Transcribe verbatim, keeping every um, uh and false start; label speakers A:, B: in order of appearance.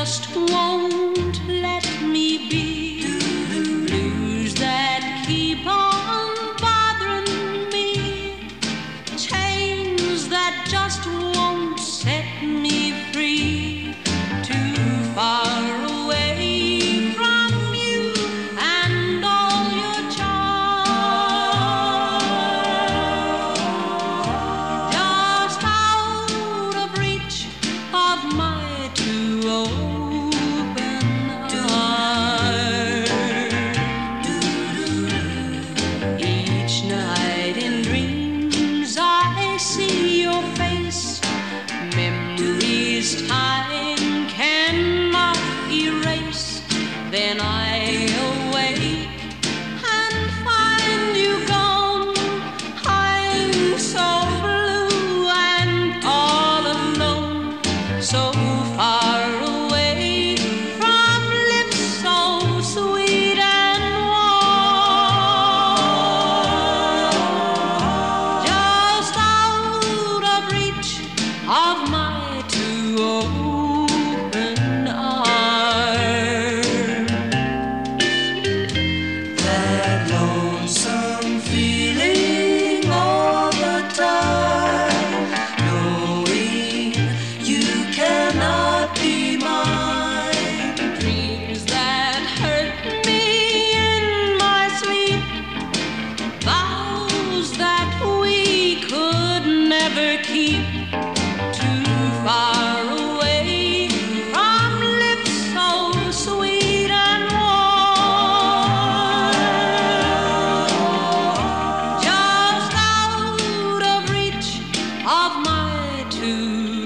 A: just won't let me be. Blues that keep on bothering me, chains that just won't set me free. Too far away from you and all your charms, just out of reach of my two open arms. Each night in dreams I see your face, memories time cannot erase. Then I awake and find you gone. I'm so blue and all alone, so far away from lips so sweet and warm, just out of reach of my two open arms. That lonesome feeling all the time, knowing you cannot be mine. Dreams that hurt me in my sleep, vows that we could never keep. Too far away from lips so sweet and warm, just out of reach of my two